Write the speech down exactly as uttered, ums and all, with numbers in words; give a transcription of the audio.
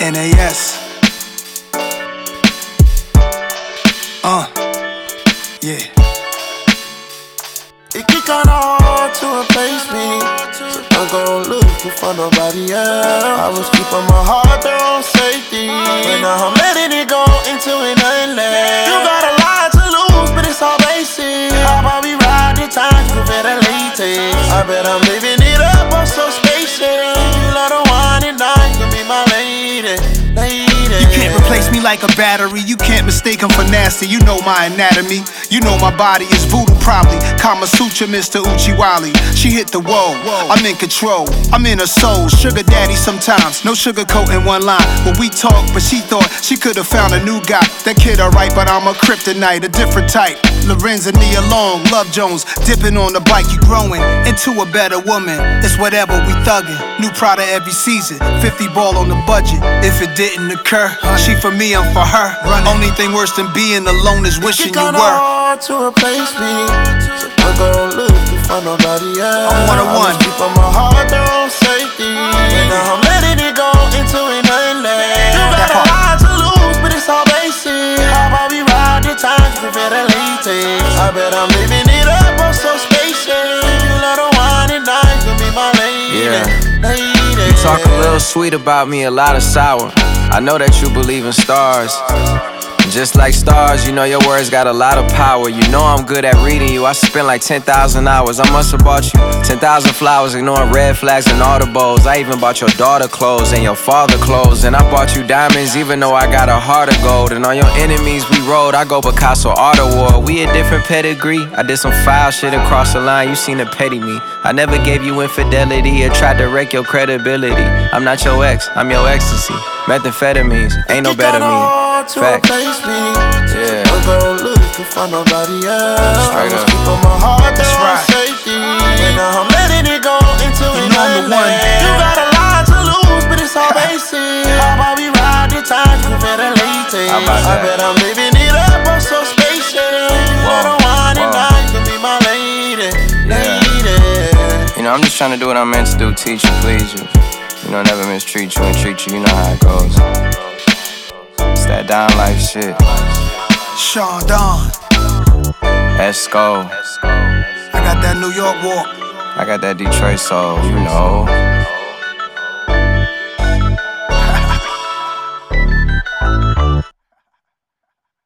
N A S. Uh, yeah. It get kinda hard to replace me, so don't go looking for nobody else. I was keeping my heart there on safety, but now I'm letting it go into an unless. You got a lot to lose, but it's all basic. How about we ride the times with better latex? I bet I'm living it up, I'm so spacious. You love the wine and dine, you can be my lady, lady. You can't replace me like a battery. You can't mistake him for nasty. You know my anatomy. You know my body is voodoo probably. Kama Sutra, Mister Uchiwali. She hit the wall. I'm in control. I'm in her soul. Sugar daddy sometimes. No sugarcoat in one line. When we talk, but she thought she could have found a new guy. That kid alright, but I'm a kryptonite, a different type. Lorenz and Nia Long, Love Jones, dipping on the bike. You growing into a better woman. It's whatever we thuggin'. New Prada every season. fifty ball on the budget. If it didn't occur, she for me, I'm for her. Only thing worse than being alone is wishing you were. Hard to replace me, so don't go looking for nobody else. I'm one on one. I was keeping my heart there on safety, and now I'm letting it go into an unless. You got a lot to lose, but it's all basic. How about we ride the times with better latex? I bet I'm living it up, I'm so spacious. You love the wine and dine, you can be my lady, Yeah. lady. You talk a little sweet about me, a lot of sour. I know that you believe in stars. Just like stars, you know your words got a lot of power. You know I'm good at reading you. I spent like ten thousand hours. I must have bought you ten thousand flowers, ignoring red flags and audibles. I even bought your daughter clothes and your father clothes. And I bought you diamonds even though I got a heart of gold. And on your enemies we rode, I go Picasso Art Award. We a different pedigree. I did some foul shit across the line, you seen to petty me. I never gave you infidelity or tried to wreck your credibility. I'm not your ex, I'm your ecstasy. Methamphetamines, ain't no better me. Fact. Yeah. Don't go looking for nobody else. Straight I was up. keeping my heart there on right. safety, and now I'm letting it go into You an know I'm the one. unless. You got a lot to lose, but it's all basic. How about we ride the times with better latex? How about I that? bet I'm living it up, I'm so spacious. You love the wine and Whoa. dine, you can be my lady, Yeah. lady. You know, I'm just trying to do what I'm meant to do, teach you, please you. You know, never mistreat you and treat you, you know how it goes. It's that down life shit. Sean Don. Esco. I got that New York walk. I got that Detroit soul, you know.